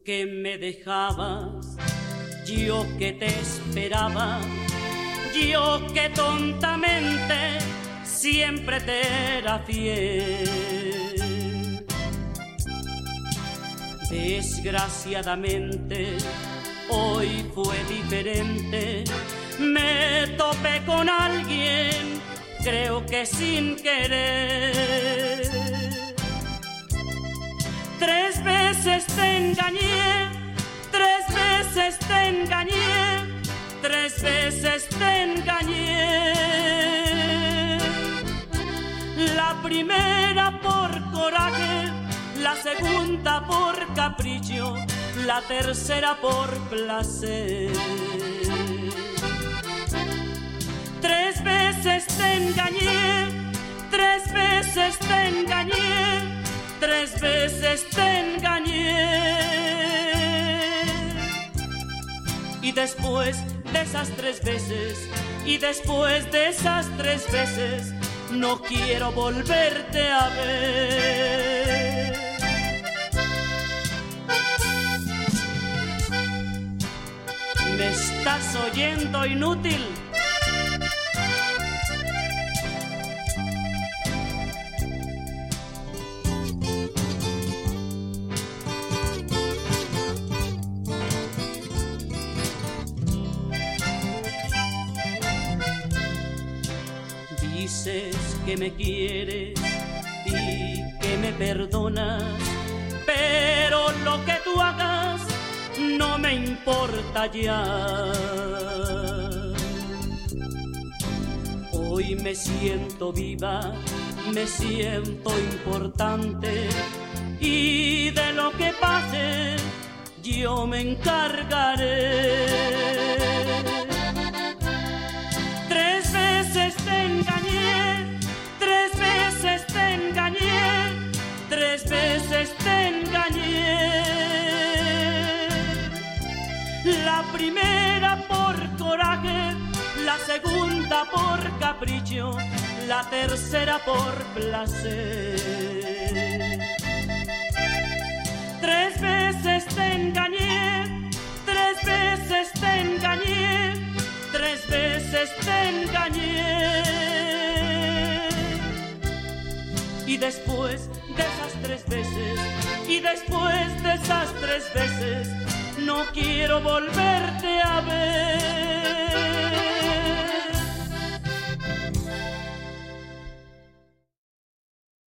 que me dejabas, yo que te esperaba, yo que tontamente siempre te era fiel. Desgraciadamente hoy fue diferente, me topé con alguien, creo que sin querer. 3 veces te engañé, 3 veces te engañé, 3 veces te engañé. La primera por coraje, la segunda por capricho, la tercera por placer. 3 veces te engañé, 3 veces te engañé, 3 veces te engañé. Y después de esas 3 veces, y después de esas 3 veces, no quiero volverte a ver. ¿Me estás oyendo, inútil? Dices que me quieres y que me perdonas, pero lo que tú hagas no me importa ya. Hoy me siento viva, me siento importante, y de lo que pase yo me encargaré. 3 veces te engañé, 3 veces te engañé, 3 veces te engañé. La primera por coraje, la segunda por capricho, la tercera por placer. 3 veces te engañé, 3 veces te engañé, 3 veces te engañé. Y después de esas 3 veces, y después de esas 3 veces, no quiero volverte a ver.